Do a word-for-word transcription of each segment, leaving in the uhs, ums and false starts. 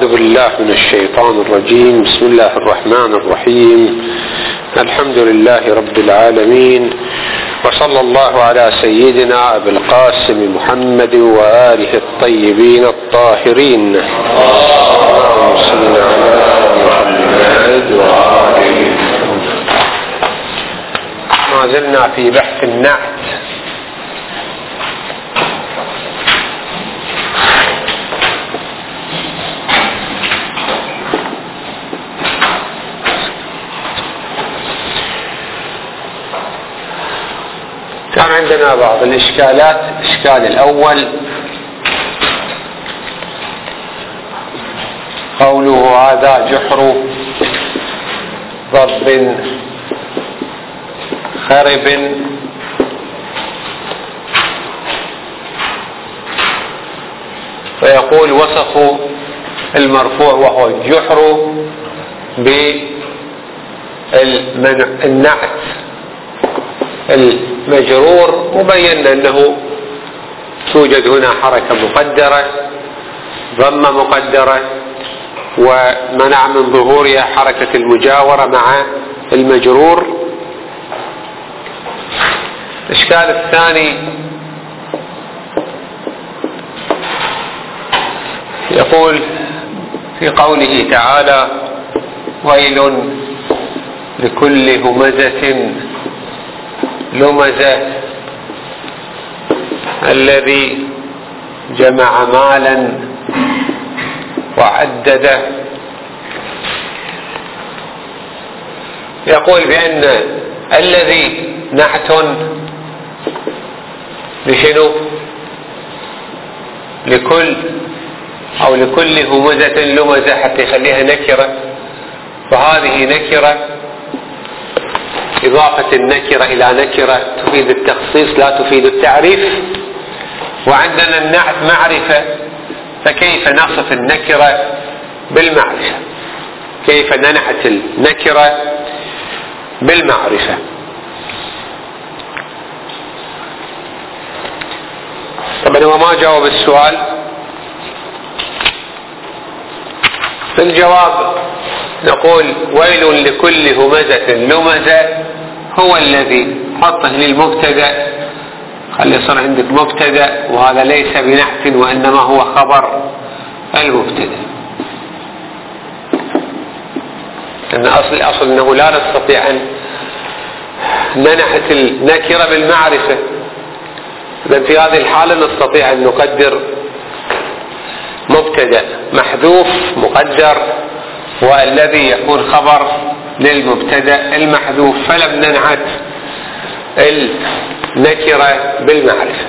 أعوذ بالله من الشيطان الرجيم. بسم الله الرحمن الرحيم. الحمد لله رب العالمين، وصلى الله على سيدنا أبي القاسم محمد وآله الطيبين الطاهرين. اللهم صل على محمد وآله. ما زلنا في بحث النعت. كان عندنا بعض الإشكالات. الإشكال الأول قوله هذا جحر ضب خرب، فيقول وصف المرفوع وهو الجحر بالنعت المجرور، وبينا أنه توجد هنا حركة مقدرة، ضمة مقدرة، ومنع من ظهورها حركة المجاورة مع المجرور. الإشكال الثاني يقول في قوله تعالى ويل لكل همزة لمزة الذي جمع مالا وعدده. يقول بأن الذي نعت لشنو؟ لكل أو لكل همزة لمزة، حتى يخليها نكرة، وهذه نكرة. إضافة النكرة إلى نكرة تفيد التخصيص لا تفيد التعريف، وعندنا النعت معرفة، فكيف نصف النكرة بالمعرفة؟ كيف ننعت النكرة بالمعرفة؟ طبعا هو ما جاوب السؤال. في الجواب نقول ويل لكل همزة لمزة هو الذي حطه للمبتدأ، خلي يصير عندك مبتدأ، وهذا ليس بنعت وإنما هو خبر المبتدأ. لأن أصل الأصل أنه لا نستطيع أن ننعت النكرة بالمعرفة، إذن في هذه الحالة نستطيع أن نقدر مبتدأ محذوف مقدر، والذي يكون خبر للمبتدأ المحذوف، فلم ننعت النكرة بالمعرفة.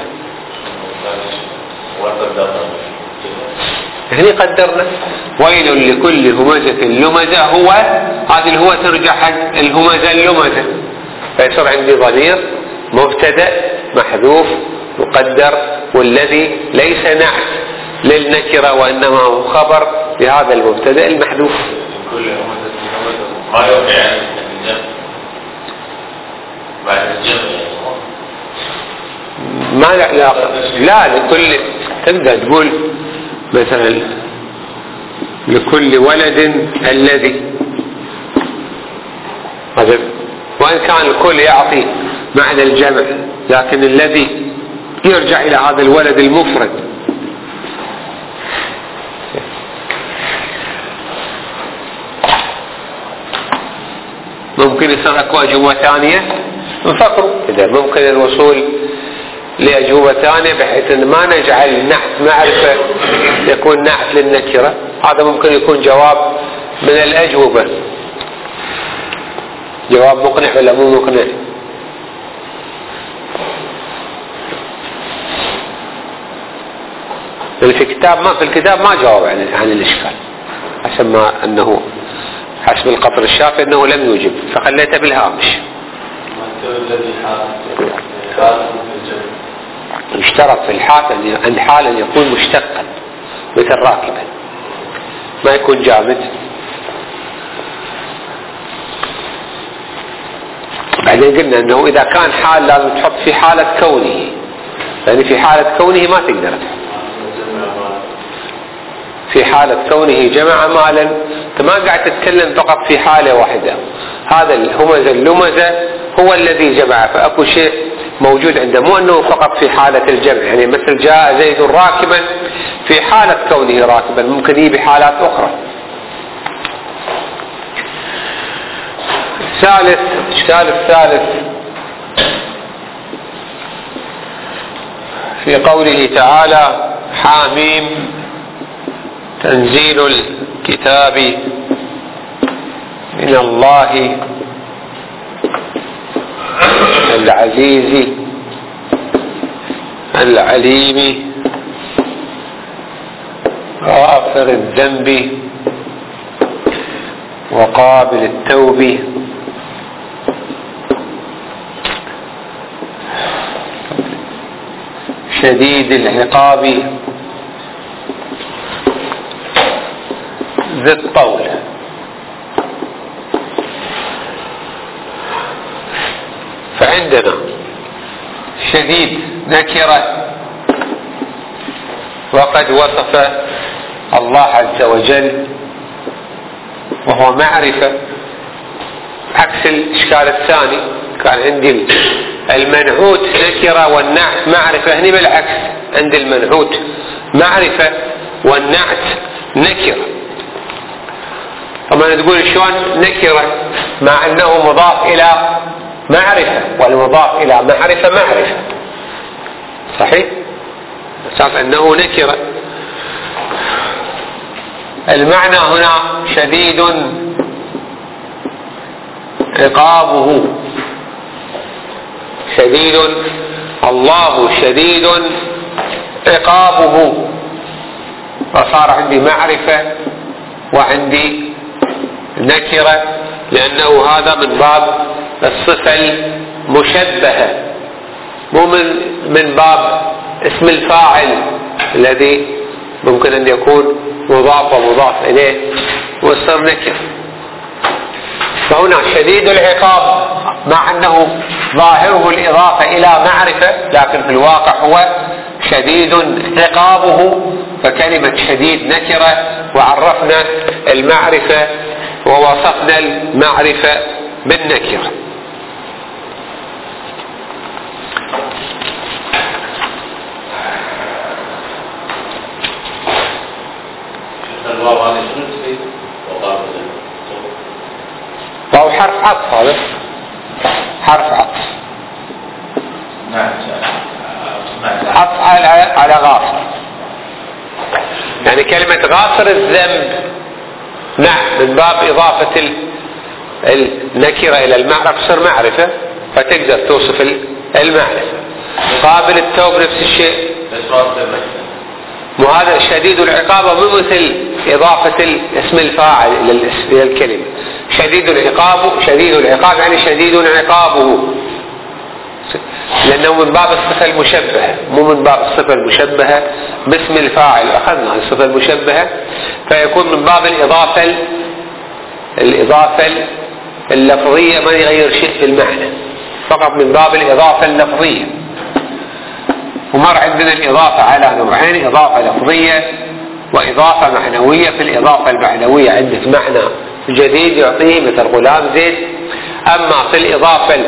هني قدرنا ويل لكل همزة لمزة، هو هذه الهوة ترجع حق الهمزة اللمزة، فيصير عندي ضمير مبتدأ محذوف مقدر، والذي ليس نعت للنكرة وإنما هو خبر لهذا المبتدأ المحذوف. كل همزة همزة ما يوقع الجمع بعد الجمع ما له علاقة. لا، لكل تبدأ تقول مثلا لكل ولد الذي، هذا وإن كان الكل يعطي معنى الجمع، لكن الذي يرجع إلى هذا الولد المفرد. ممكن يصير اكو اجوبة ثانية نفكروا اذا ممكن الوصول لاجوبة ثانية بحيث ان ما نجعل نعت معرفة يكون نعت للنكرة. هذا ممكن يكون جواب من الاجوبة. جواب مقنع ولا مو مقنع؟ في الكتاب ما في الكتاب ما جاوب عن عن الاشكال، حسب ما انه حسب القطر الشافعي انه لم يوجب، فخليته بالهامش. يشترط في الحال ان حال ان يكون مشتقا مثل راكبا، ما يكون جامد. بعدين قلنا انه اذا كان حال لازم تحط في حالة كونه، لان في حالة كونه ما تقدر تحط. في حالة كونه جمع مالا. انت ما قاعد تتكلم فقط في حالة واحدة، هذا الهمز اللمزة هو الذي جمع، فأكو شيء موجود عنده، مو أنه فقط في حالة الجمع. يعني مثل جاء زيد راكبا في حالة كونه راكبا، ممكن يجي بحالات أخرى. ثالث الإشكال الثالث في قوله تعالى حاميم تنزيل الكتاب من الله العزيز العليم غافر الذنب وقابل التوب شديد العقاب ذي الطول. فعندنا شديد نكرة، وقد وصف الله عز وجل وهو معرفة، عكس الإشكال الثاني. كان عندي المنعوت نكرة والنعت معرفة، هني بالعكس، عند المنعوت معرفة والنعت نكرة. طبعا تقول شلون نكرة مع أنه مضاف إلى معرفة، والمضاف إلى معرفة معرفة، صحيح؟ أساس أنه نكرة. المعنى هنا شديد عقابه، شديد الله شديد عقابه، فصار عندي معرفة وعندي نكرة، لأنه هذا من باب الصفة المشبهة، مو من من باب اسم الفاعل الذي ممكن أن يكون مضاف ومضاف إليه ويصير نكرة. فهنا شديد العقاب مع أنه ظاهره الإضافة إلى معرفة، لكن في الواقع هو شديد عقابه. فكلمة شديد نكرة، وعرفنا المعرفة ووصفنا المعرفة بالنكرة. واو حرف عطف، هذا حرف عطف، عطف على على غافر. يعني كلمة غافر الذنب نعم من باب إضافة النكرة إلى المعرفة تصير معرفة، فتقدر توصف المعرفة. قابل التوب نفس الشيء، وهذا شديد العقاب مو مثل إضافة اسم الفاعل إلى الكلمة. شديد العقاب، شديد العقاب يعني شديد عقابه، لأنه من باب الصفة المشبهة، مو من باب الصفة المشبهة باسم الفاعل. أخذنا الصفة المشبهة فيكون من باب الإضافة الإضافة اللفظية، ما يغير شيء في المعنى، فقط من باب الإضافة اللفظية. ومر عندنا الإضافة على نوعين، إضافة لفظية وإضافة معنوية. في الإضافة المعنوية عندك معنى جديد يعطيه مثل غلام زيد، أما في الإضافة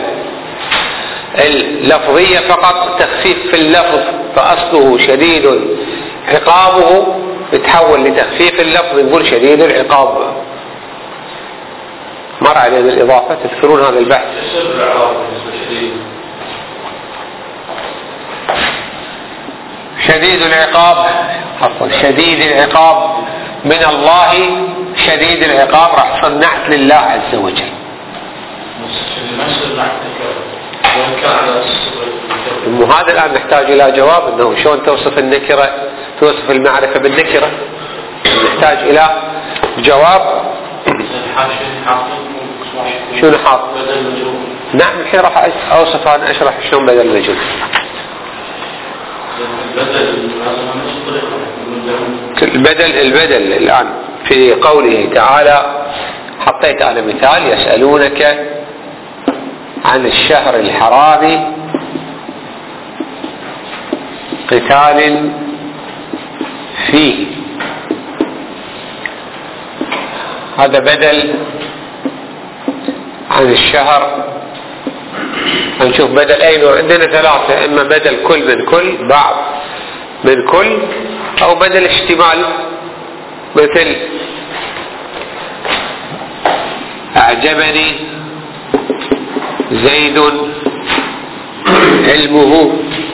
اللفظية فقط تخفيف في اللفظ، فأصله شديد عقابه يتحول لتخفيف اللفظ نقول شديد العقاب. مر علينا الإضافة، تذكرون هذا البحث؟ شديد العقاب، عفوا شديد العقاب من الله، شديد العقاب راح صنعت لله عز وجل. وهذا الآن نحتاج إلى جواب، أنه شلون توصف النكرة، توصف المعرفة بالنكرة، نحتاج إلى جواب. شنو حاط؟ نعم الحين راح أوصف، أنا أشرح شلون بدل مجهول. البدل البدل الآن في قوله تعالى، حطيت أنا مثال: يسألونك عن الشهر الحرام قتال فيه هذا بدل عن الشهر. هنشوف بدل أي نوع. عندنا ثلاثة: إما بدل كل من كل، بعض من كل، أو بدل اشتمال، مثل أعجبني زيد علمه،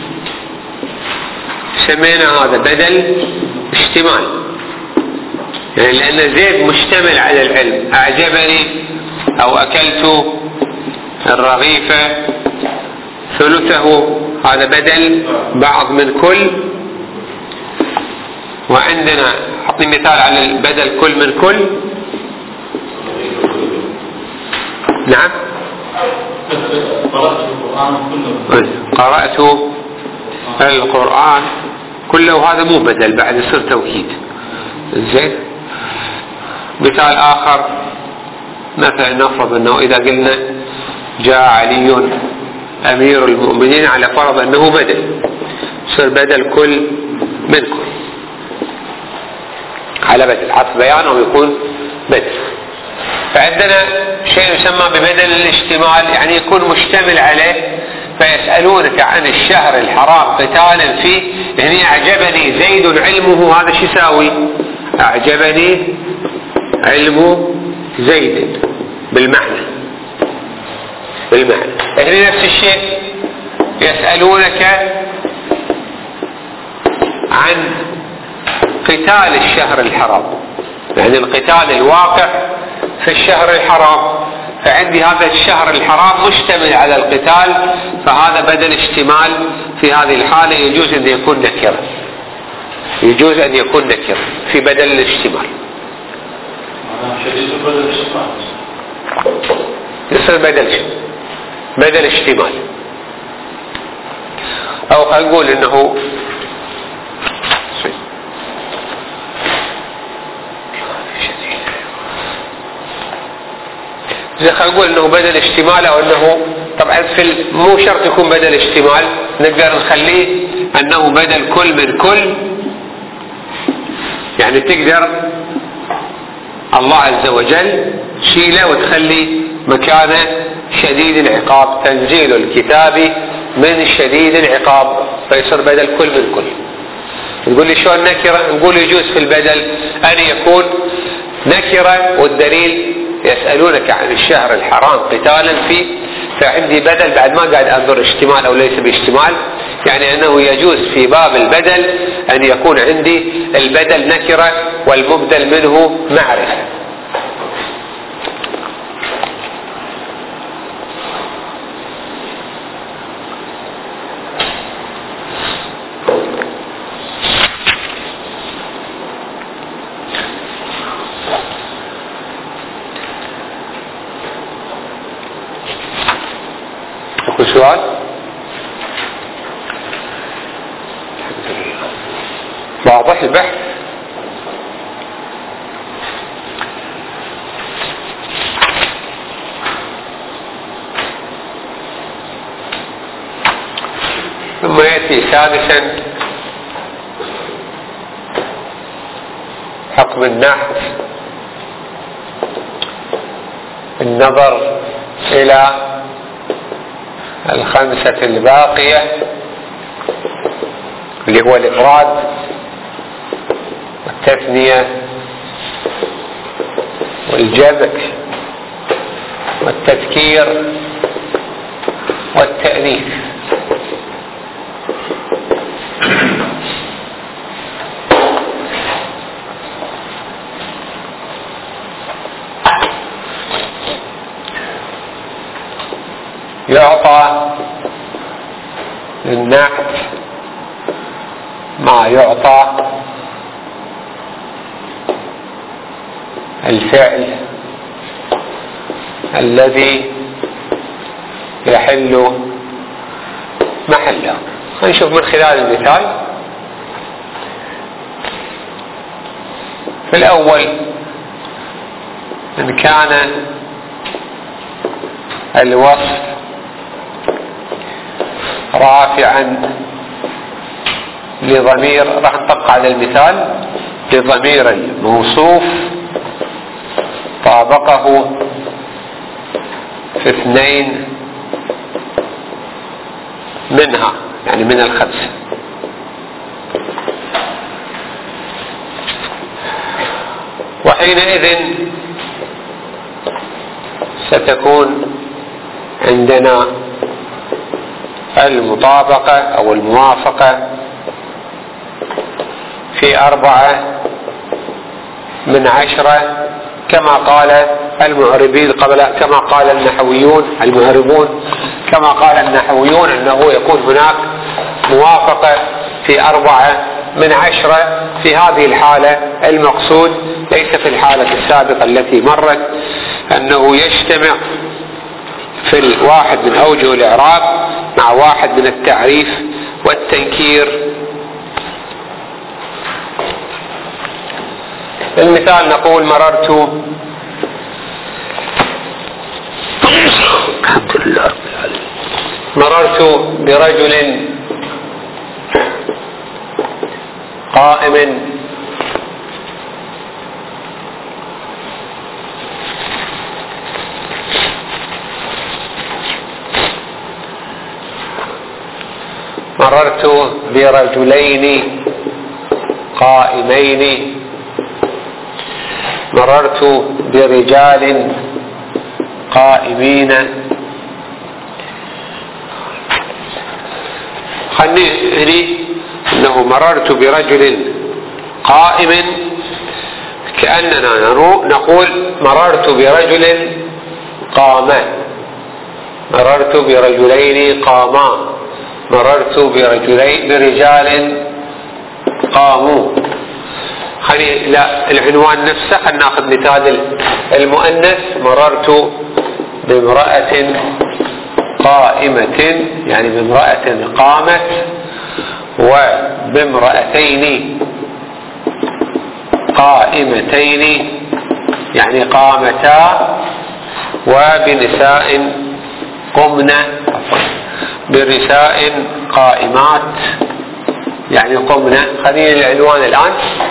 سمينا هذا بدل اشتمال، يعني لأن زيد مشتمل على العلم. أعجبني أو أكلت الرغيف ثلثه، هذا بدل بعض من كل. وعندنا أعطي مثال على البدل كل من كل. نعم، قرأت القرآن كله، هذا مو بدل، بعد يصير توكيد. زين. مثال آخر، مثلا نفرض أنه إذا قلنا جاء علي أمير المؤمنين، على فرض أنه بدل، يصير بدل كل من كل، على بدل عطف بيان أو يكون بدل. فعندنا شيء يسمى ببدل الاشتمال، يعني يكون مشتمل عليه. فيسألونك عن الشهر الحرام قتالا فيه، يعني أعجبني زيد علمه، هذا شو يساوي؟ أعجبني علم زيد بالمعنى بالمعنى يعني نفس الشيء. يسألونك عن قتال الشهر الحرام، يعني القتال الواقع في الشهر الحرام، فعندي هذا الشهر الحرام مشتمل على القتال، فهذا بدل اشتمال. في هذه الحالة يجوز أن يكون نكرة، يجوز أن يكون نكرة في بدل الاشتمال. يصير بدل بدل اشتمال. أو خلينا نقول إنه زي خلينا نقول انه بدل اشتمال، او انه طبعا في مو شرط يكون بدل اشتمال، نقدر نخليه انه بدل كل من كل. يعني تقدر الله عز وجل شيله وتخلي مكانه شديد العقاب، تنزيل الكتاب من شديد العقاب، فيصير بدل كل من كل. تقول لي شلون نكره؟ نقول يجوز في البدل ان يكون نكره، والدليل يسألونك عن الشهر الحرام قتالا فيه، فعندي بدل بعد ما قاعد أنظر اشتمال أو ليس باشتمال، يعني أنه يجوز في باب البدل أن يكون عندي البدل نكرة والمبدل منه معرفة. سؤال؟ واضح البحث؟ ثم يأتي سادسا حكم النحت، النظر إلى الخمسة الباقية اللي هو الإفراد والتثنية والجمع والتذكير والتأنيث. يعطى للنعت ما يعطى الفعل الذي يحل محله. نشوف من خلال المثال. في الأول إن كان الوصف رافعا لضمير، راح نطبق على المثال، لضمير الموصوف طابقه في اثنين منها، يعني من الخمسة. وحينئذ ستكون عندنا المطابقة أو الموافقة في أربعة من عشرة كما قال المعربين قبل، كما قال النحويون المعربون كما قال النحويون أنه يكون هناك موافقة في أربعة من عشرة. في هذه الحالة المقصود ليس في الحالة السابقة التي مرت أنه يجتمع في الواحد من أوجه الإعراب مع واحد من التعريف والتنكير. المثال نقول مررت الحمد لله مررت برجل قائم مررت برجلين قائمين مررت برجال قائمين. خلني هني انه مررت برجل قائم كأننا نقول مررت برجل قام، مررت برجلين قاما، مررت برجلين برجال قاموا. خلي لا العنوان نفسه خلينا ناخذ مثال المؤنث مررت بامرأة قائمة يعني بامرأة قامت، وبامرأتين قائمتين يعني قامتا، وبنساء قمنا برساء قائمات يعني قمنا. خلينا العنوان الآن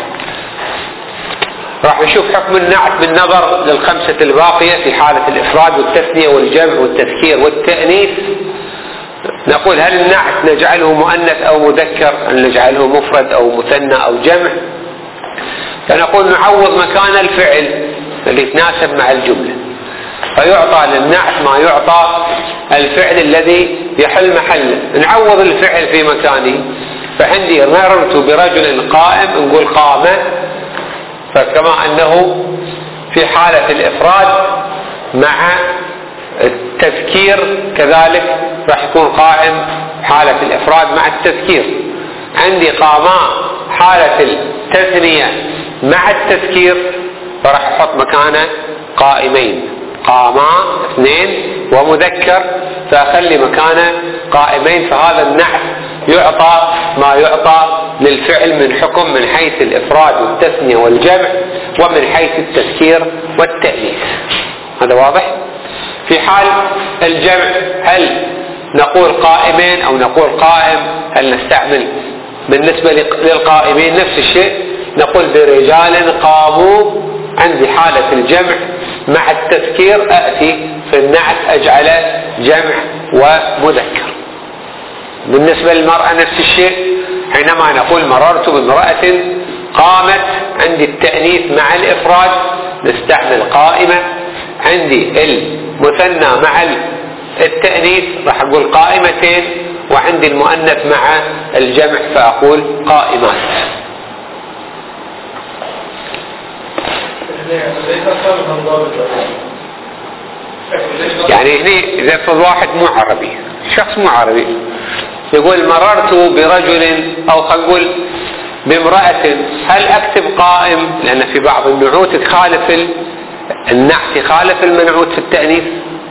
راح نشوف حكم النعت بالنظر للخمسة الباقية في حالة الإفراد والتثنية والجمع والتذكير والتأنيث. نقول هل النعت نجعله مؤنث أو مذكر، هل نجعله مفرد أو مثنى أو جمع؟ فنقول نعوض مكان الفعل اللي يتناسب مع الجملة، فيعطى للنعت ما يعطى الفعل الذي يحل محله، نعوض الفعل في مكانه. فعندي مررت برجل قائم نقول قام، فكما أنه في حالة الإفراد مع التذكير كذلك راح يكون قائم حالة الإفراد مع التذكير. عندي قاما حالة التثنية مع التذكير فراح أحط مكانه قائمين، قاما اثنين ومذكر فأخلي مكانه قائمين. فهذا النعت يعطى ما يعطى للفعل من حكم من حيث الإفراد والتثنية والجمع ومن حيث التذكير والتأنيث. هذا واضح؟ في حال الجمع هل نقول قائمين أو نقول قائم؟ هل نستعمل بالنسبة للقائمين نفس الشيء، نقول برجال قاموا. عندي حالة الجمع مع التذكير أأتي في النعت أجعله جمع ومذكر. بالنسبة للمرأة نفس الشيء، حينما نقول مررت بامرأة قامت عندي التأنيث مع الإفراد نستعمل قائمة، عندي المثنى مع التأنيث راح أقول قائمتين، وعندي المؤنث مع الجمع فأقول قائمات. يعني هنا إذا فرض واحد مو عربي، شخص مو عربي يقول مررت برجل أو خلينا نقول بامرأة، هل أكتب قائم؟ لأن في بعض النعوت تخالف النعت يخالف المنعوت في التأنيث.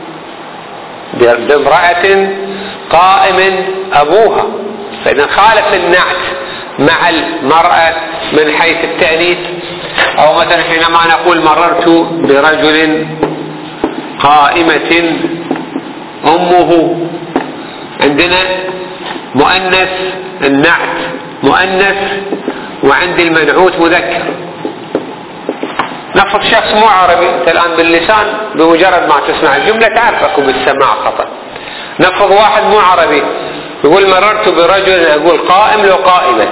بامرأة قائم أبوها، فإذا خالف النعت مع المرأة من حيث التأنيث. أو مثلا حينما نقول مررت برجل قائمة أمه، عندنا مؤنث النعت مؤنث وعندي المنعوت مذكر، نفرض شخص مو عربي، انت الان باللسان بمجرد ما تسمع الجملة تعرفك بالسماع خطأ. نفرض واحد مو عربي يقول مررت برجل، اقول قائم لو قائمة،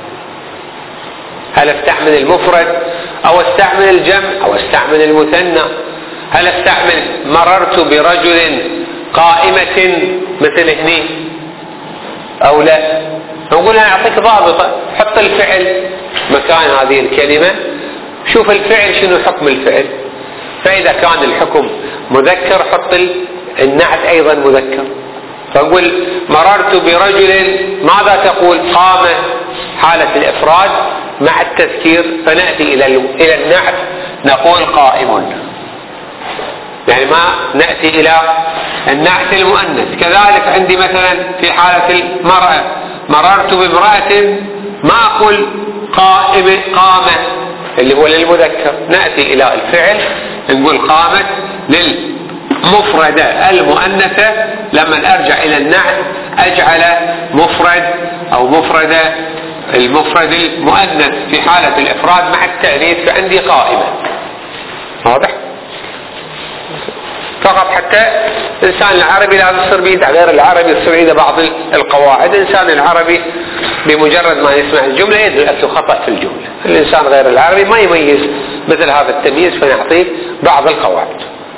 هل استعمل المفرد او استعمل الجمع او استعمل المثنى؟ هل استعمل مررت برجل قائمة مثل هني او لا؟ نقول انا اعطيك ضابطة، حط الفعل مكان هذه الكلمة، شوف الفعل شنو حكم الفعل، فاذا كان الحكم مذكر حط النعت ايضا مذكر. فنقول مررت برجل، ماذا تقول؟ قام حالة الافراد مع التذكير، فنأتي الى الى النعت نقول قائم، يعني ما نأتي الى النعت المؤنث. كذلك عندي مثلا في حالة المرأة مررت بامرأة، ما اقول قائم قامة اللي هو للمذكر، نأتي الى الفعل نقول قامت للمفردة المؤنثة، لما ارجع الى النعت اجعل مفرد او مفردة المفرد المؤنث في حالة الافراد مع التأنيث، فعندي قائمة. واضح؟ فقط حتى الإنسان العربي لازم يصير بيده، غير العربي يصير بيده بعض القواعد. الإنسان العربي بمجرد ما يسمع الجملة يدرك خطأ في الجملة، الإنسان غير العربي ما يميز مثل هذا التمييز، فنعطيه بعض القواعد.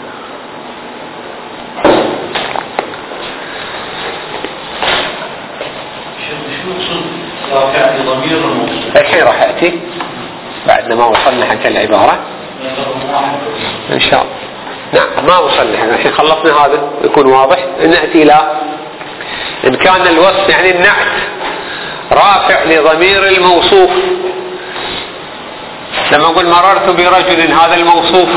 الحين راح أتي بعد ما وصلنا حتى العبارة إن شاء الله. نعم ما وصلنا الحين، خلصنا هذا يكون واضح. نأتي إلى إن كان الوصف يعني النعت رافع لضمير الموصوف. لما نقول مررت برجل، هذا الموصوف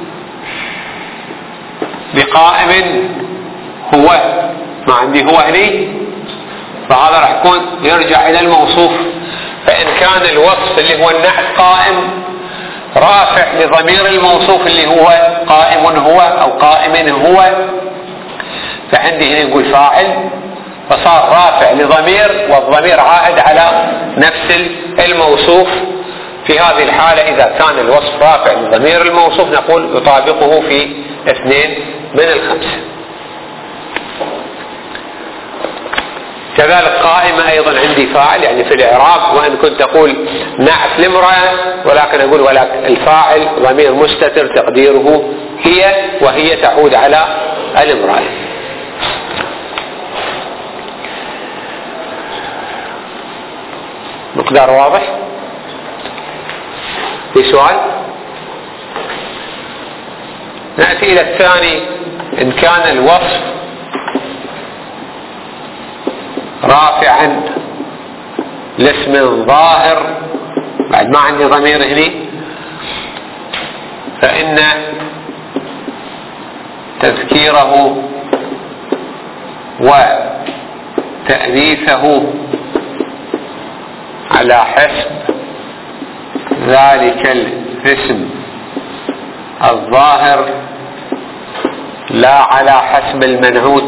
بقائم هو، ما عندي هو هني، فهذا راح يكون يرجع إلى الموصوف. فإن كان الوصف اللي هو النعت قائم رافع لضمير الموصوف اللي هو قائم هو أو قائم هو، فعندي هنا نقول فاعل، فصار رافع لضمير والضمير عائد على نفس الموصوف. في هذه الحالة إذا كان الوصف رافع لضمير الموصوف نقول يطابقه في اثنين من الخمسة. كذلك قائمة أيضا عندي فاعل يعني في الإعراب، وإن كنت أقول نعت لامرأة ولكن أقول ولكن الفاعل ضمير مستتر تقديره هي، وهي تعود على الامرأة. مقدار واضح؟ في سؤال؟ نأتي إلى الثاني. إن كان الوصف رافعا لاسم ظاهر، بعد ما عندي ضمير هنا، فإن تذكيره وتأنيثه على حسب ذلك الاسم الظاهر لا على حسب المنعوت.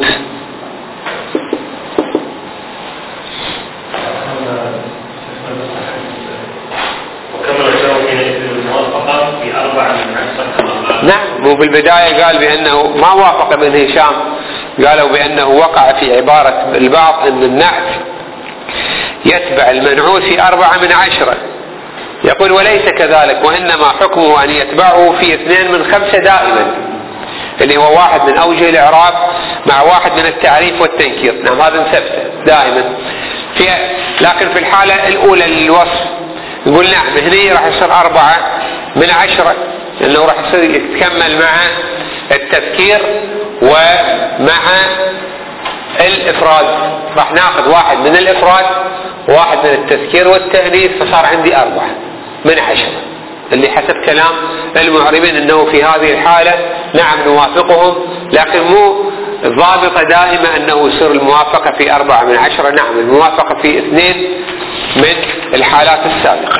نعم، وبالبداية قال بأنه ما وافق ابن هشام، قالوا بأنه وقع في عبارة البعض أن النعت يتبع المنعوت في أربعة من عشرة، يقول وليس كذلك، وإنما حكمه أن يتبعه في اثنين من خمسة دائما، اللي هو واحد من أوجه الإعراب مع واحد من التعريف والتنكير. نعم هذا ثبته دائما في، لكن في الحالة الأولى للوصف يقول نعم هنا راح يصير أربعة من عشرة، لأنه راح يصير يتكمل مع التذكير ومع الإفراد، راح ناخذ واحد من الإفراد وواحد من التذكير والتأنيث، فصار عندي أربعة من عشرة، اللي حسب كلام المعربين أنه في هذه الحالة نعم نوافقهم، لكن مو ضابطة دائما أنه يصير الموافقة في أربعة من عشرة، نعم الموافقة في اثنين من الحالات السابقة.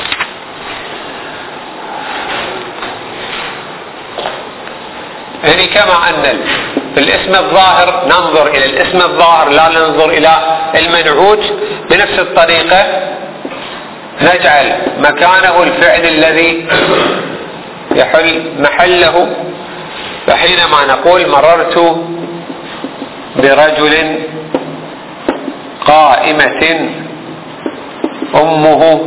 يعني كما أن الاسم الظاهر ننظر إلى الاسم الظاهر لا ننظر إلى المنعوت، بنفس الطريقة نجعل مكانه الفعل الذي يحل محله. فحينما نقول مررت برجل قائمة أمه،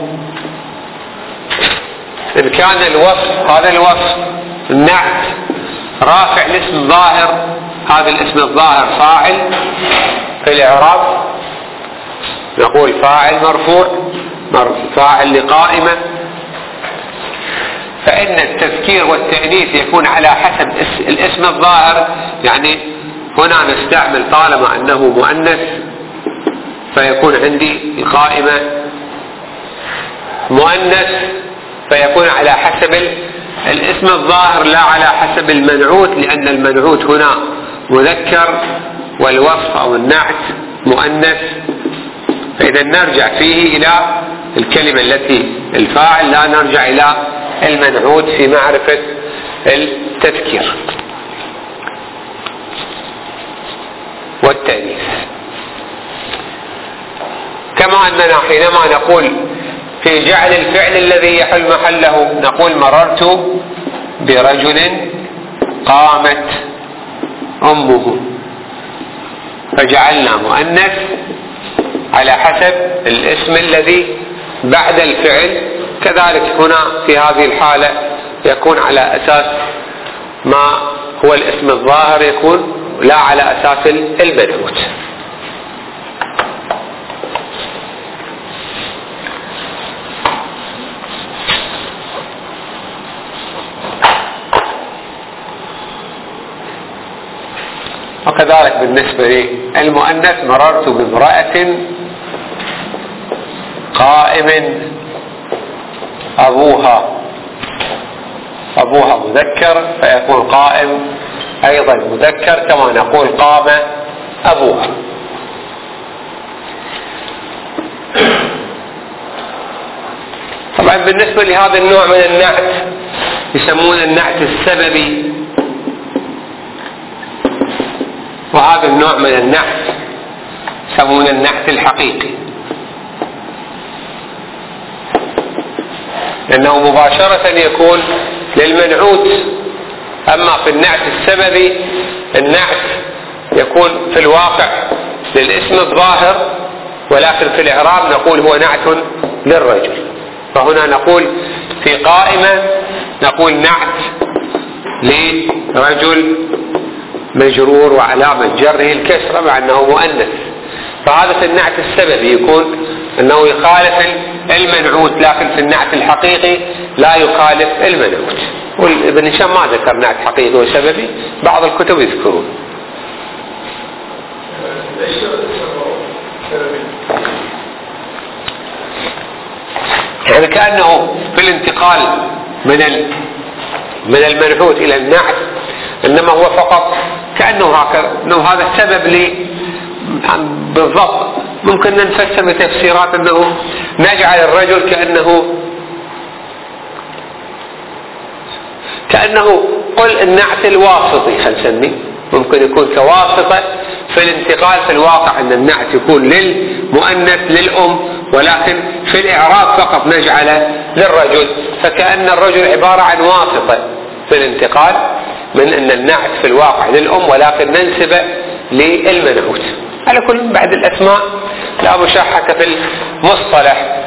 إن كان الوصف هذا الوصف النعت رافع الاسم ظاهر، هذا الاسم الظاهر فاعل في الإعراب، نقول فاعل مرفوع فاعل لقائمة. فإن التذكير والتأنيث يكون على حسب الاسم الظاهر، يعني هنا نستعمل طالما أنه مؤنث فيكون عندي القائمة مؤنث، فيكون على حسب الاسم الظاهر لا على حسب المنعوت، لأن المنعوت هنا مذكر والوصف أو النعت مؤنث. فإذا نرجع فيه إلى الكلمة التي الفاعل، لا نرجع إلى المنعوت في معرفة التذكير والتأنيث. كما أننا حينما نقول في جعل الفعل الذي يحل محله نقول مررت برجل قامت أمه، فجعلنا مؤنث على حسب الاسم الذي بعد الفعل. كذلك هنا في هذه الحالة يكون على أساس ما هو الاسم الظاهر، يكون لا على أساس المنعوت. وكذلك بالنسبة للمؤنث مررت بامرأة قائم أبوها، أبوها مذكر فيكون قائم أيضا مذكر، كما نقول قام أبوها. طبعا بالنسبة لهذا النوع من النعت يسمون النعت السببي، وهذا النوع من النعت يسمون النعت الحقيقي، لأنه مباشرة يكون للمنعوت. أما في النعت السببي النعت يكون في الواقع للاسم الظاهر، ولكن في الإعراب نقول هو نعت للرجل. فهنا نقول في قائمة نقول نعت لرجل مجرور وعلامة جره الكسرة مع أنه مؤنث. فهذا في النعت السببي يكون أنه يخالف المنعوت، لكن في النعت الحقيقي لا يخالف المنعوت. وابن هشام ما ذكر نعت حقيقي وسببي، بعض الكتب يذكرون. يعني كأنه في الانتقال من من المنعوت إلى النعت، إنما هو فقط كأنه هكذا، إنه هذا السبب لي بالضبط. ممكن نفسر بتفسيرات أنه نجعل الرجل كأنه كأنه قل النعت الواسطي، خل نسميه ممكن يكون كواسطة في الانتقال. في الواقع أن النعت يكون للمؤنث للأم، ولكن في الإعراب فقط نجعله للرجل، فكأن الرجل عبارة عن واسطة في الانتقال من أن النعت في الواقع للأم ولكن ننسبه للمنعوت. على كل بعد الأسماء لا مشاحة في المصطلح.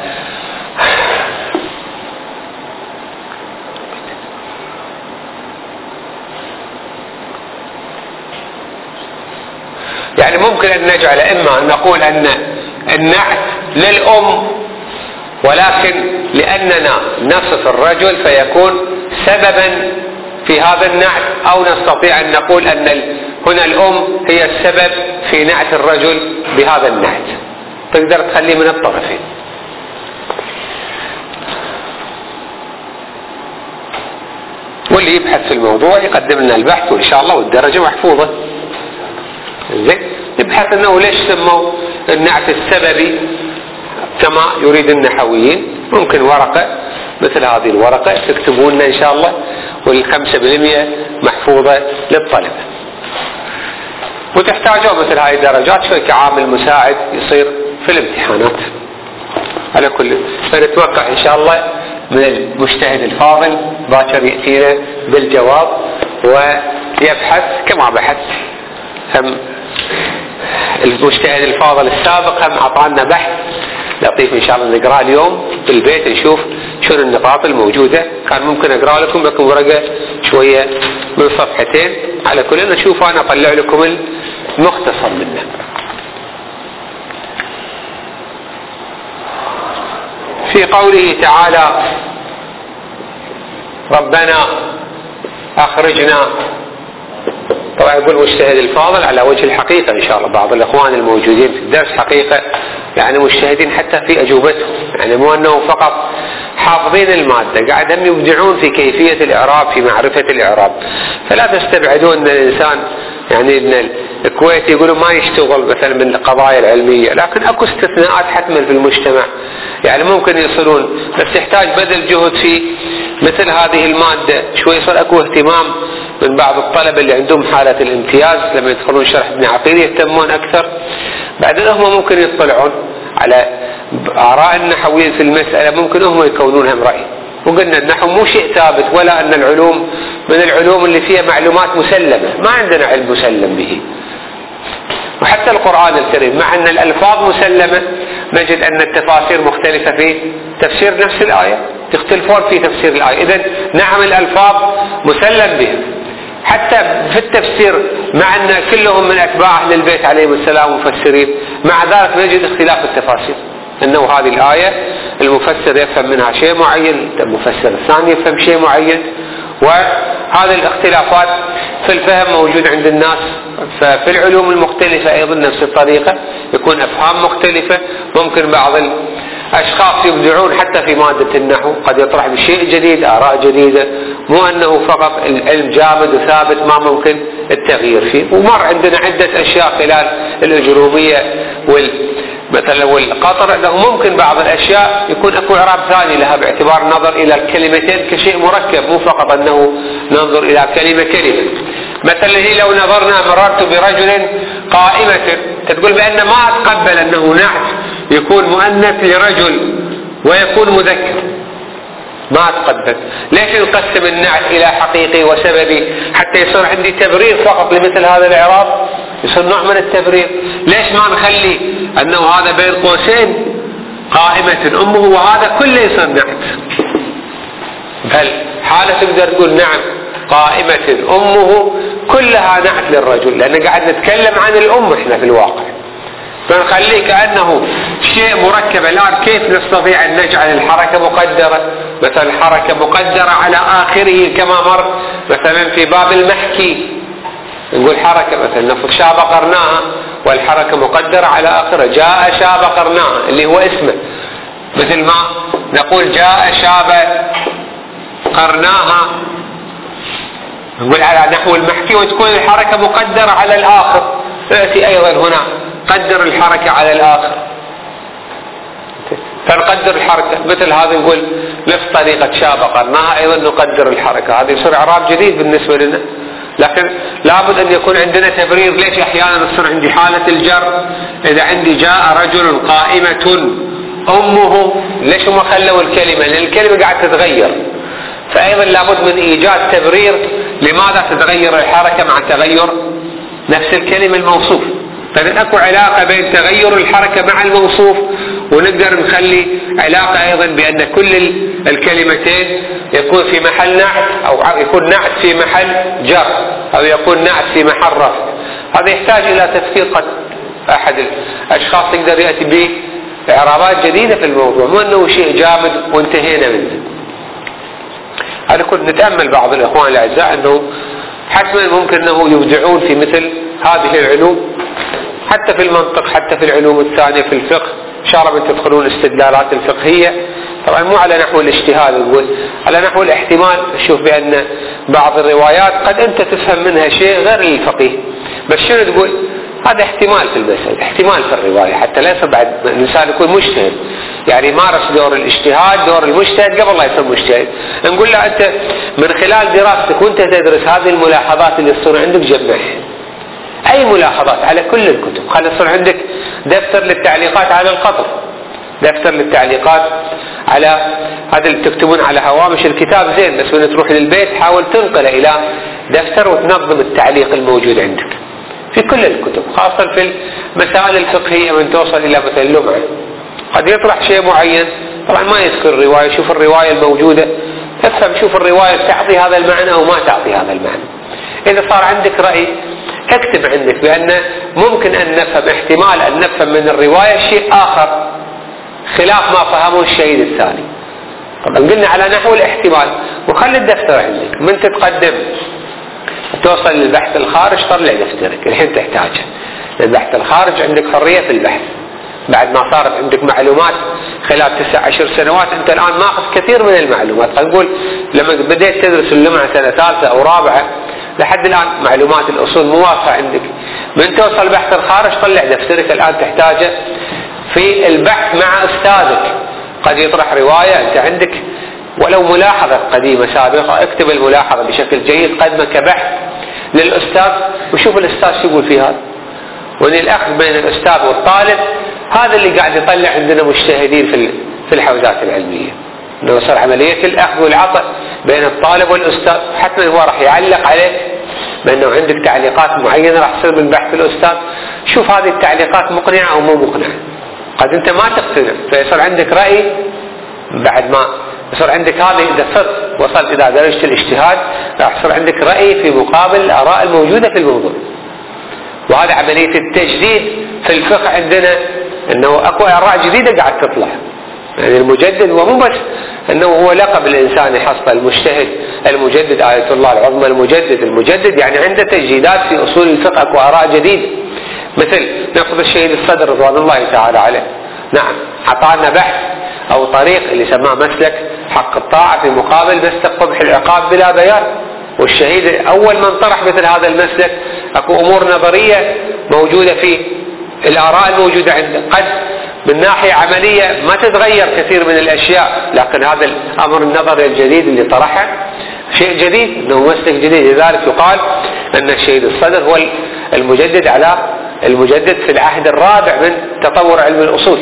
يعني ممكن أن نجعل إما أن نقول أن النعت للأم، ولكن لأننا نصف الرجل فيكون سببا في هذا النعت، أو نستطيع أن نقول أن هنا الأم هي السبب في نعت الرجل بهذا النعت. تقدر تخليه من الطرفين. واللي يبحث في الموضوع يقدم لنا البحث وإن شاء الله والدرجة محفوظة. زين نبحث أنه ليش سموا النعت السببي كما يريد النحويين. ممكن ورقة مثل هذه الورقة تكتبون لنا إن شاء الله، والخمسة بالمئة محفوظة للطلبة. وتحتاجوا مثل هاي الدرجات شوي كعامل مساعد يصير في الامتحانات. على كل فنتوقع إن شاء الله من المجتهد الفاضل باكر يأتينا بالجواب ويبحث كما بحث هم المجتهد الفاضل السابق، هم أعطانا بحث لطيف إن شاء الله نقرأ اليوم بالبيت نشوف شنو النقاط الموجودة. كان ممكن أقرأ لكم لكم ورقة شوية من صفحتين على كل نشوف أنا أطلع لكم المختصر منه. في قوله تعالى ربنا أخرجنا، طبعا يقول مجتهد الفاضل على وجه الحقيقة إن شاء الله. بعض الإخوان الموجودين في الدرس حقيقة يعني مجتهدين حتى في أجوبتهم، يعني مو أنه فقط حافظين المادة، قاعد هم يبدعون في كيفية الإعراب، في معرفة الإعراب. فلا تستبعدون أن الإنسان يعني ابن الكويت يقولوا ما يشتغل مثلا من القضايا العلمية، لكن أكو استثناءات حتما في المجتمع يعني ممكن يصلون، بس يحتاج بذل جهد في مثل هذه المادة. شوي يصير أكو اهتمام من بعض الطلبة اللي عندهم حالة الامتياز لما يدخلون شرح ابن عقيل يهتمون أكثر. بعدين هم ممكن يطلعون على آراء النحويين في المسألة، ممكن هم يكونونهم رأي. وقلنا النحو مو شيء ثابت، ولا أن العلوم من العلوم اللي فيها معلومات مسلمة، ما عندنا علم مسلم به. وحتى القرآن الكريم مع أن الألفاظ مسلمة نجد أن التفاسير مختلفة في تفسير نفس الآية، يختلفون في تفسير الآية. إذن نعم الألفاظ مسلم بها حتى في التفسير، مع أن كلهم من أتباع أهل البيت عليهم السلام مفسرين، مع ذلك نجد اختلاف التفاسير، أنه هذه الآية المفسر يفهم منها شيء معين، المفسر الثاني يفهم شيء معين. وهذه الاختلافات في الفهم موجود عند الناس. ففي العلوم المختلفة أيضا نفس الطريقة يكون أفهام مختلفة. ممكن بعض الأشخاص يبدعون حتى في مادة النحو، قد يطرح بشيء جديد، آراء جديدة، مو أنه فقط العلم جامد وثابت ما ممكن التغيير فيه. ومر عندنا عدة أشياء خلال الأجرومية وال مثلا والقطر أنه ممكن بعض الأشياء يكون أكو إعراب ثاني لها باعتبار النظر إلى الكلمتين كشيء مركب، مو فقط أنه ننظر إلى كلمة كلمة. مثلا هي لو نظرنا مررت برجل قائمة، تقول بأن ما أتقبل أنه نعت يكون مؤنث لرجل ويكون مذكر، ما أتقبل. ليش نقسم النعت إلى حقيقي وسببي حتى يصير عندي تبرير فقط لمثل هذا الإعراب؟ يصير نوع من التبرير. ليش ما نخلي أنه هذا بين قوسين قائمة أمه وهذا كله يصير نعت؟ بل حالة تقدر تقول نعم قائمة أمه كلها نعت للرجل، لأن قاعد نتكلم عن الأم إحنا في الواقع، فنخليه كأنه شيء مركب. الآن كيف نستطيع أن نجعل الحركة مقدرة؟ مثلا الحركة مقدرة على آخره كما مر مثلا في باب المحكي، نقول حركة مثلا نفس شاب قرناها والحركة مقدرة على آخره. جاء شاب قرناها اللي هو اسمه، مثل ما نقول جاء شاب قرناها نقول على نحو المحكي، وتكون الحركة مقدرة على الآخر. نأتي أيضا هنا قدر الحركة على الآخر، فنقدر الحركة مثل هذا، نقول نفس طريقة شاب قرناها أيضا نقدر الحركة. هذا يصير إعراب جديد بالنسبة لنا، لكن لابد أن يكون عندنا تبرير. ليش أحيانا تصير عندي حالة الجر؟ إذا عندي جاء رجل قائمة أمه، ليش هم خلوا الكلمة؟ لأن الكلمة قاعد تتغير، فأيضا لابد من إيجاد تبرير لماذا تتغير الحركة مع تغير نفس الكلمة الموصوف. فإذن أكو علاقة بين تغير الحركة مع الموصوف، ونقدر نخلي علاقة أيضا بأن كل الكلمتين يكون في محل نعت، أو يكون نعت في محل جر، أو يكون نعت في محل رفع. هذا يحتاج إلى تفكير. قد أحد الأشخاص يقدر يأتي بإعرابات جديدة في الموضوع، مو أنه شيء جامد وانتهينا منه. هذا كنت نتأمل بعض الإخوان الأعزاء أنه حتما ممكن أنه يبدعون في مثل هذه العلوم، حتى في المنطق، حتى في العلوم الثانية، في الفقه. إن شاء الله تدخلون الاستدلالات الفقهية، طبعا مو على نحو الاجتهاد، نقول على نحو الاحتمال. نشوف بأن بعض الروايات قد أنت تفهم منها شيء غير الفقيه، بس شنو تقول؟ هذا احتمال في المسألة، احتمال في الرواية، حتى لا يصير بعد الإنسان يكون مجتهد، يعني مارس دور الاجتهاد، دور المجتهد قبل لا يصير مجتهد. نقول له أنت من خلال دراستك وأنت تدرس هذه الملاحظات اللي تصير عندك جمعها، أي ملاحظات على كل الكتب. خلي يصير عندك دفتر للتعليقات على القطر، دفتر للتعليقات على هذا اللي تكتبون على هوامش الكتاب زين، بس من تروح للبيت حاول تنقله إلى دفتر وتنظم التعليق الموجود عندك في كل الكتب، خاصة في المسائل الفقهية من توصل إلى مثل اللمعة قد يطرح شيء معين، طبعا ما يذكر الرواية، شوف الرواية الموجودة افهم، شوف الرواية تعطي هذا المعنى أو ما تعطي هذا المعنى. إذا صار عندك رأي اكتب عندك بأن ممكن أن نفهم، احتمال أن نفهم من الرواية شيء آخر خلاف ما فهمه الشهيد الثاني. طبعا قلنا على نحو الاحتمال، وخلي الدفتر عندك من تتقدم توصل للبحث الخارج طلع دفترك الحين تحتاجه. البحث الخارج عندك حرية في البحث بعد ما صارت عندك معلومات خلال تسع عشر سنوات، انت الان ماخذ كثير من المعلومات. خلينا نقول لما بديت تدرس اللمعة سنة ثالثة او رابعة لحد الان معلومات الاصول مو واضحة عندك، من توصل البحث الخارج طلع دفترك الان تحتاجه في البحث مع استاذك. قد يطرح رواية انت عندك ولو ملاحظة قديمة سابقة، اكتب الملاحظة بشكل جيد قدمه كبحث للأستاذ وشوف الأستاذ شو يقول في هذا. وان الأخذ بين الأستاذ والطالب هذا اللي قاعد يطلع عندنا مجتهدين في في الحوزات العلمية، انه صار عملية الأخذ والعطاء بين الطالب والأستاذ، حتى هو راح يعلق عليك بأنه عندك تعليقات معينة راح تصير من بحث الأستاذ، شوف هذه التعليقات مقنعة أو مو مقنعة. قد أنت ما تقتنع فيصير عندك رأي، بعد ما يصير عندك هذه إذا صرت وصلت إلى درجة الاجتهاد راح يصير عندك رأي في مقابل الآراء الموجودة في الموضوع. وهذا عملية التجديد في الفقه عندنا، أنه أكو آراء جديدة قاعد تطلع. يعني المجدد ومو بس أنه هو لقب الإنسان يحصل المجتهد المجدد آية الله العظمى المجدد، المجدد يعني عنده تجديدات في أصول الفقه أكو آراء جديدة. مثل نأخذ الشهيد الصدر رضوان الله تعالى عليه، نعم أعطانا بحث أو طريق اللي سماه مسلك حق الطاعة في مقابل مسلك قبح العقاب بلا بيان. والشهيد أول من طرح مثل هذا المسلك أكو أمور نظرية موجودة في الآراء الموجودة عنده، قد من ناحية عملية ما تتغير كثير من الأشياء، لكن هذا الأمر النظري الجديد اللي طرحه شيء جديد، أنه مسلك جديد. لذلك يقال أن الشهيد الصدر هو المجدد على المجدد في العهد الرابع من تطور علم الأصول.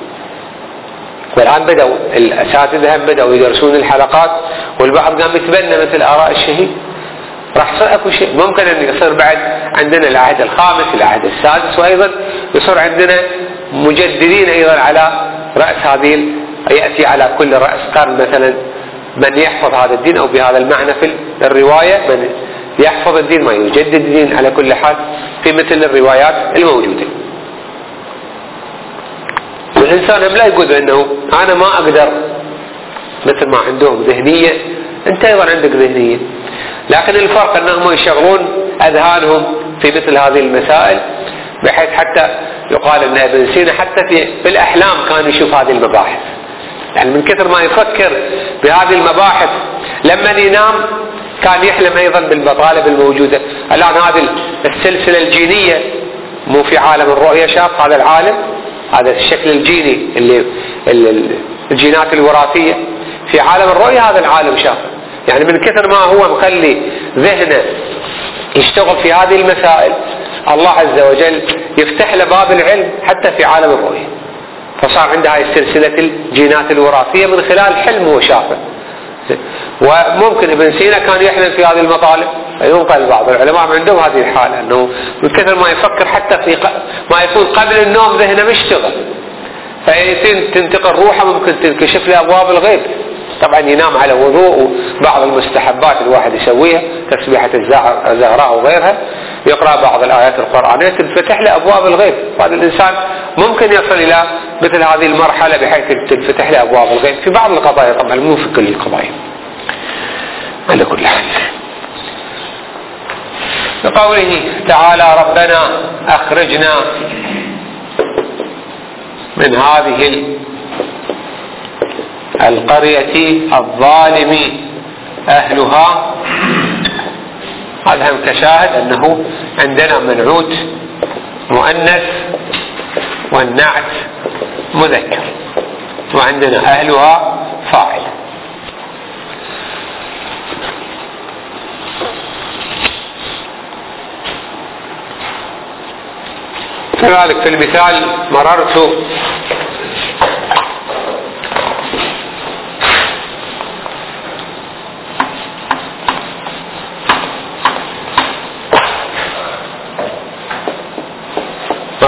والآن بدأوا الأساتذة هم بدأوا يدرسون الحلقات، والبعض قام يتبنى مثل آراء الشهيد. راح يصير اكو شيء ممكن ان يصير بعد عندنا العهد الخامس العهد السادس، وايضا يصير عندنا مجددين ايضا على رأس هذه، يأتي على كل رأس قرن مثلا من يحفظ هذا الدين او بهذا المعنى في الرواية، من يحفظ الدين ما يجدد الدين على كل حال في مثل الروايات الموجودة. والإنسان هم لا يقول أنه أنا ما أقدر، مثل ما عندهم ذهنية أنت أيضا عندك ذهنية، لكن الفرق أنهم يشغلون أذهانهم في مثل هذه المسائل، بحيث حتى يقال أن ابن سينا حتى في, في الأحلام كان يشوف هذه المباحث، يعني من كثر ما يفكر بهذه المباحث لما ينام كان يحلم أيضا بالمطالب الموجودة. الآن هذه السلسلة الجينية مو في عالم الرؤية، شاف هذا العالم هذا الشكل الجيني اللي الجينات الوراثية في عالم الرؤية، هذا العالم شاف. يعني من كثر ما هو مخلي ذهنه يشتغل في هذه المسائل، الله عز وجل يفتح له باب العلم حتى في عالم الرؤية، فصار عنده هاي السلسلة الجينات الوراثية من خلال حلم هو شافه. وممكن ابن سينا كان يحلم في هذه المطالب، ينقل بعض العلماء عندهم هذه الحالة، أنه من كثر ما يفكر حتى في ما يكون قبل النوم ذهنه مشتغل، فتنتقل روحه ممكن تنكشف له أبواب الغيب. طبعا ينام على وضوء وبعض المستحبات الواحد يسويها، تسبيحة الزهراء وغيرها، يقرأ بعض الآيات القرآنية تنفتح له أبواب الغيب. هذا الإنسان ممكن يصل إلى مثل هذه المرحلة بحيث تنفتح له أبواب الغيب في بعض القضايا، طبعا مو في كل القضايا. على كل حال، بقوله تعالى ربنا أخرجنا من هذه القرية الظالم أهلها، هذا هم كشاهد أنه عندنا منعوت مؤنث والنعت مذكر، وعندنا أهلها فاعل. كذلك في المثال مررت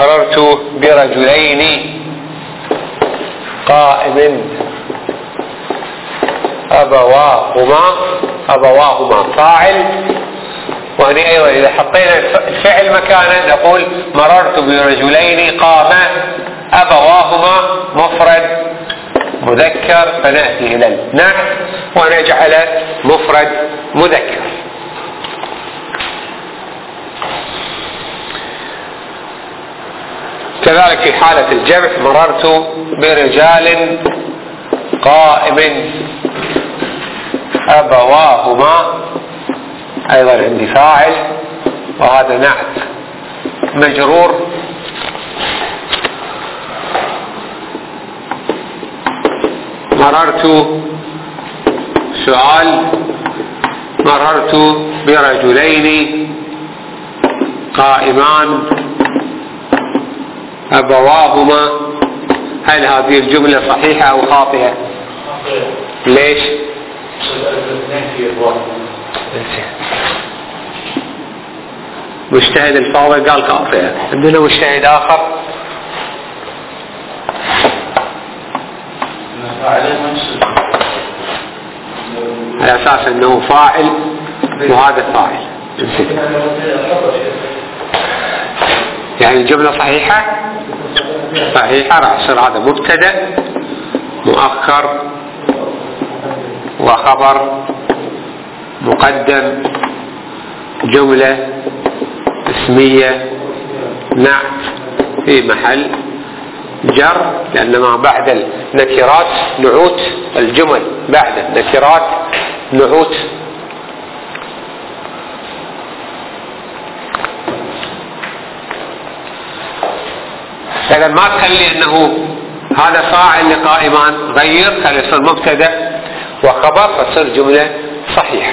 مررت برجلين قائم أبواهما أبواهما فاعل، وهنا أيضا إذا حطينا الفعل مكانه نقول مررت برجلين قام أبواهما مفرد مذكر، فنأتي إلى النعت ونجعل مفرد مذكر. كذلك في حالة الجمع مررت برجال قائم أبواهما، أيضا عندي فاعل وهذا نعت مجرور، مررت سؤال مررت برجلين قائمان أبواهما، هل هذه الجملة صحيحة أو خاطئة؟ ليش؟ مجتهد الفاضل قال خاطئة، عندنا مجتهد آخر على أساس أنه فاعل وهذا فاعل، يعني الجملة صحيحة صحيحة راح يصير هذا مبتدأ مؤخر وخبر مقدم جملة اسمية نعت في محل جر، لأن ما بعد النكرات نعوت، الجمل بعد النكرات نعوت. إذا ما تخلي أنه هذا فاعل لقائمان، غير خلي يصير مبتدأ وخبر فتصير جملة صحيحة.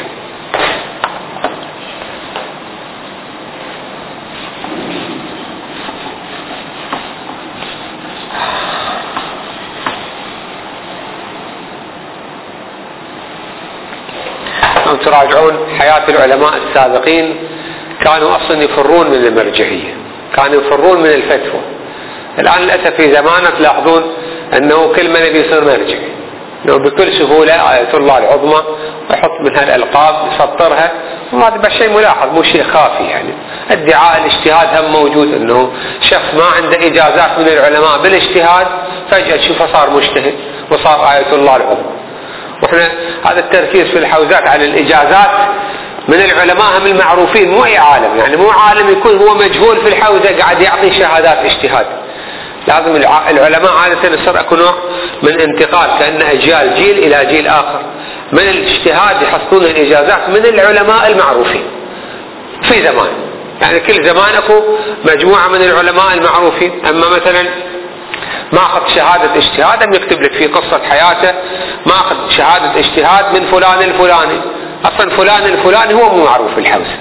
لو تراجعون حياة العلماء السابقين كانوا أصلا يفرون من المرجعية، كانوا يفرون من الفتوى. الآن للأسف في زماننا تلاحظون أنه كل من يصير مرجع، أنه بكل سهولة آية الله العظمى ويحط منها الألقاب يسطرها، وهذا بس شيء ملاحظ مو شيء خافي. يعني ادعاء الاجتهاد هم موجود، أنه شخص ما عنده إجازات من العلماء بالاجتهاد فجأة تشوفه صار مجتهد وصار آية الله العظمى. وإحنا هذا التركيز في الحوزات على الإجازات من العلماء هم المعروفين، مو أي عالم، يعني مو عالم يكون هو مجهول في الحوزة قاعد يعطي شهادات اجتهاد. لازم العلماء عادة يصير اكو نوع من انتقال، كأن أجيال جيل إلى جيل آخر من الاجتهاد يحصلون الإجازات من العلماء المعروفين في زمان. يعني كل زمان اكو مجموعة من العلماء المعروفين. أما مثلا ما أخذ شهادة اجتهاد أم يكتب لك في قصة حياته ما أخذ شهادة اجتهاد من فلان الفلاني، أصلا فلان الفلاني هو مو معروف في الحوزة،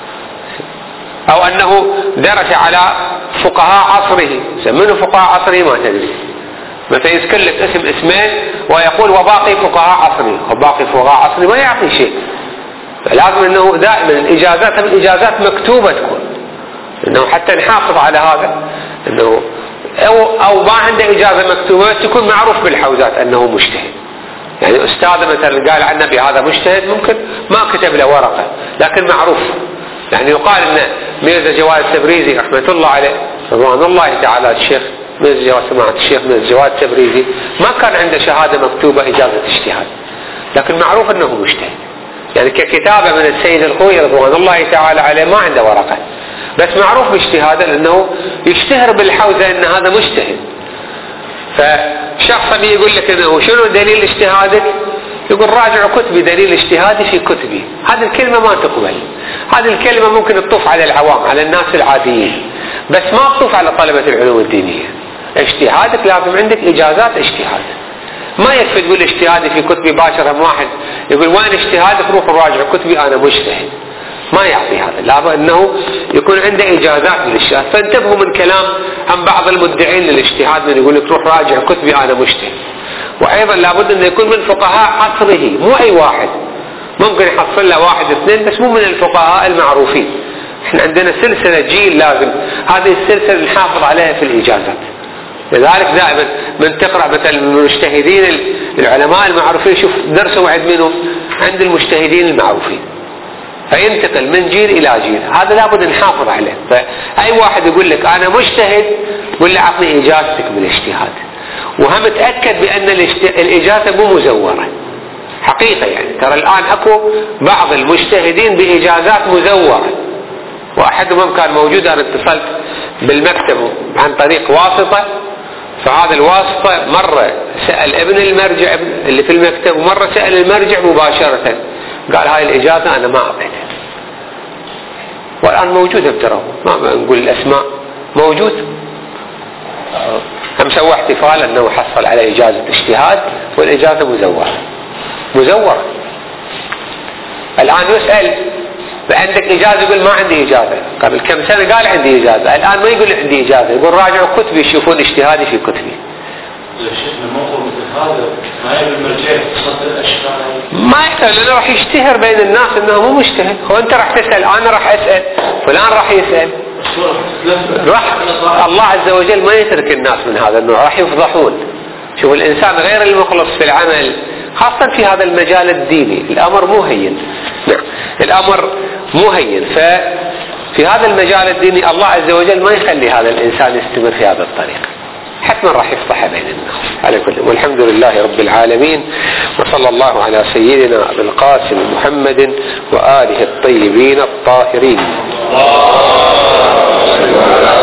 أو أنه درس على فقهاء عصره. منو فقهاء عصره ما تدري، مثلا يذكر لك اسم اسمين ويقول وباقي فقهاء عصره، وباقي فقهاء عصره ما يعطي شيء. فلازم أنه دائما الإجازات من إجازات مكتوبة تكون، أنه حتى نحافظ على هذا، أنه أو, أو ما عنده إجازة مكتوبة تكون معروف بالحوزات أنه مجتهد. يعني أستاذ مثلا قال عن النبي هذا مجتهد، ممكن ما كتب له ورقة لكن معروف. يعني يقال ان ميرزا جواد التبريزي رحمة الله عليه رضوان الله تعالى الشيخ ميرزا جواد سماحة الشيخ ميرزا جواد التبريزي ما كان عنده شهادة مكتوبة إجازة اجتهاد، لكن معروف انه مجتهد. يعني ككتابة من السيد الخوي رضوان الله تعالى عليه ما عنده ورقة، بس معروف باجتهاده لأنه يشتهر بالحوزة ان هذا مجتهد. فشخص يقول لك انه شنو دليل اجتهادك؟ يقول راجع كتبي، دليل اجتهادي في كتبي. هذه الكلمة ما تقبل. هذه الكلمة ممكن تطوف على العوام، على الناس العاديين، بس ما تطوف على طلبة العلوم الدينية. اجتهادك لازم عندك إجازات اجتهاد. ما يكفي تقول اجتهادي في كتبي باشر هم واحد يقول وين اجتهادك روح راجع كتبي أنا مجتهد، ما يعطي هذا. لابد أنه يكون عنده إجازات للاجتهاد. فانتبهوا من كلام عن بعض المدعين للاجتهاد من يقول لك روح راجع كتبي أنا مجتهد. وأيضا لابد أن يكون من فقهاء عصره، مو أي واحد، ممكن يحصل له واحد اثنين بس مو من الفقهاء المعروفين. احنا عندنا سلسلة جيل لازم هذه السلسلة نحافظ عليها في الإجازات. لذلك دائما من تقرأ مثلا من المجتهدين العلماء المعروفين، شوف درسوا عند منهم؟ عند المجتهدين المعروفين، فينتقل من جيل إلى جيل. هذا لابد نحافظ عليه. فأي واحد يقول لك أنا مجتهد، قل له أعطني إجازتك بالاجتهاد، وهم تأكد بأن الإجازة مو مزورة حقيقة. يعني ترى الآن أكو بعض المجتهدين بإجازات مزورة، وأحدهم كان موجود، أنا اتصلت بالمكتب عن طريق واسطة، فهذا الواسطة مرة سأل ابن المرجع اللي في المكتب، ومرة سأل المرجع مباشرة، قال هاي الإجازة أنا ما أعطيتها. والآن موجودة بترى، ما نقول الأسماء، موجود. هم سوى احتفال أنه حصل على إجازة اجتهاد، والإجازة مزورة مزورة. الآن يسأل عندك إجازة، يقول ما عندي إجازة. قبل كم سنة قال عندي إجازة، الآن ما يقول عندي إجازة، يقول راجعوا كتبي يشوفون اجتهادي في كتبي. ما يحتاج، لأنه راح يشتهر بين الناس أنه مو مجتهد. هو أنت راح تسأل، أنا راح أسأل، فلان راح يسأل، راح الله عز وجل ما يترك الناس من هذا النوع، راح يفضحون. شوف الإنسان غير المخلص في العمل، خاصة في هذا المجال الديني، الأمر مو هين. نعم الأمر مو هين. ففي هذا المجال الديني الله عز وجل ما يخلي هذا الإنسان يستمر في هذا الطريق، حتما راح يفضح بين الناس على كل. والحمد لله رب العالمين، وصلى الله على سيدنا أبي القاسم محمد وآله الطيبين الطاهرين.